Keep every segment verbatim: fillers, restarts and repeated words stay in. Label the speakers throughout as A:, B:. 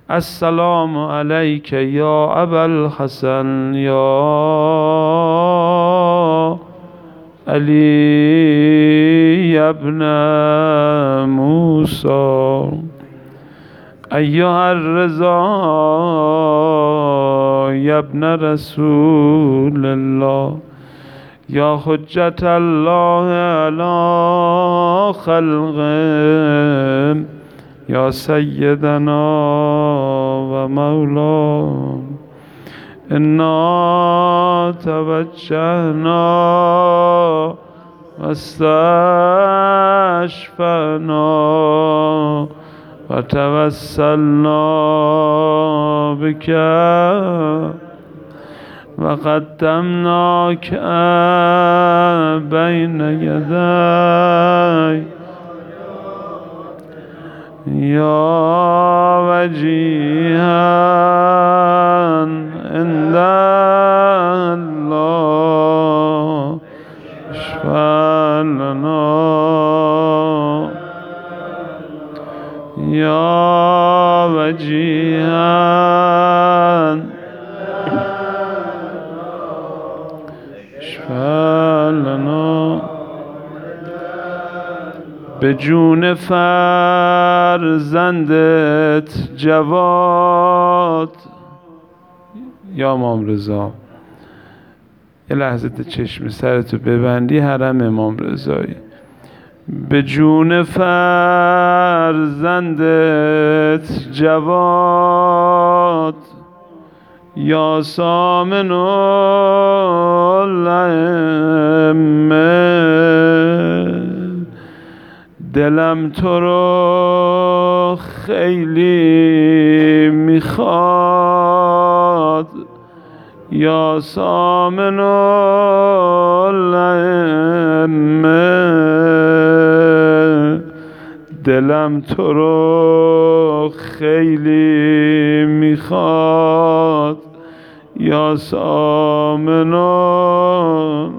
A: السلام علیک یا ابا الحسن یا علی ابن موسی ایها الرضا یا ابن رسول الله یا حجت الله علی خلقه یا سیدنا و مولا انا توجهنا و استشفعنا و توسلنا بک و قدمناک بین یدی یا وجیها عند الله اشفع لنا یا وجیها اشفع لنا به جون فرزندت جواد یا امام رضا. یه لحظه چشم سرتو ببندی، حرم امام رضایی. به جون فرزندت جواد یا سامن الائمه دلم تو رو خیلی میخواد یا سامن الائمه دلم تو رو خیلی میخواد یا سامن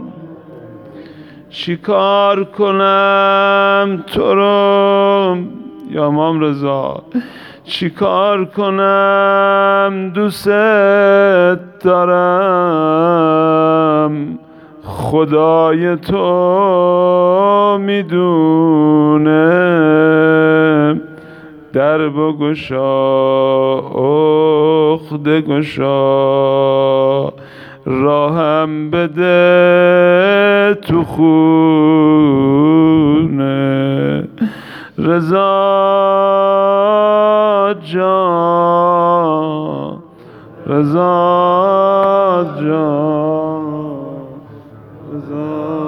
A: چیکار کنم تو رو یا امام رضا چیکار کنم دوست دارم خدای تو میدونه در بگشا عقده گشا راهم بده تو خونه رضا جان رضا جان رضا